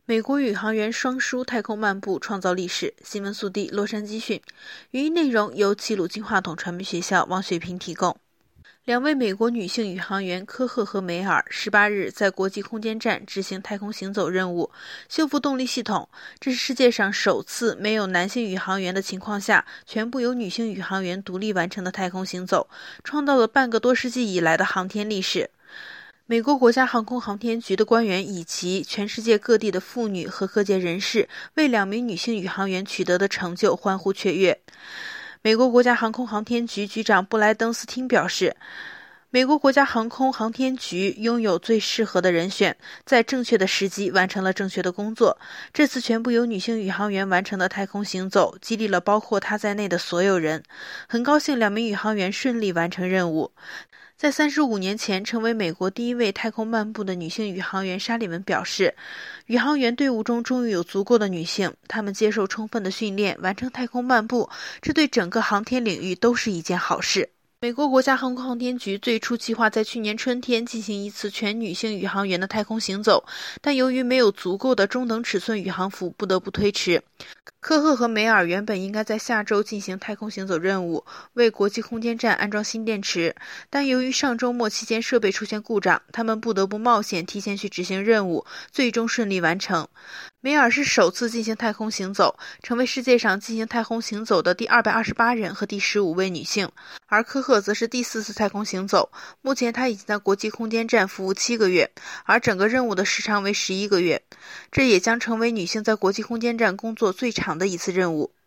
美国宇航员双姝太空漫步创造历史。新闻速递，洛杉矶讯。语音内容由齐鲁金话筒传媒学校王雪萍提供。两位美国女性宇航员科赫和梅尔18日在国际空间站执行太空行走任务，修复动力系统。这是世界上首次没有男性宇航员的情况下，全部由女性宇航员独立完成的太空行走，创造了半个多世纪以来的航天历史。美国国家航空航天局的官员以及全世界各地的妇女和各界人士为两名女性宇航员取得的成就欢呼雀跃。美国国家航空航天局局长布莱登斯汀表示，美国国家航空航天局拥有最适合的人选，在正确的时机完成了正确的工作。这次全部由女性宇航员完成的太空行走，激励了包括她在内的所有人。很高兴两名宇航员顺利完成任务。在35年前成为美国第一位太空漫步的女性宇航员沙利文表示，宇航员队伍中终于有足够的女性，她们接受充分的训练，完成太空漫步，这对整个航天领域都是一件好事。美国国家航空航天局最初计划在去年春天进行一次全女性宇航员的太空行走，但由于没有足够的中等尺寸宇航服，不得不推迟。科赫和梅尔原本应该在下周进行太空行走任务，为国际空间站安装新电池，但由于上周末期间设备出现故障，他们不得不冒险提前去执行任务，最终顺利完成。梅尔是首次进行太空行走，成为世界上进行太空行走的第228人和第15位女性，而科赫则是第4次太空行走。目前他已经在国际空间站服务7个月，而整个任务的时长为11个月，这也将成为女性在国际空间站工作最长的一次任务。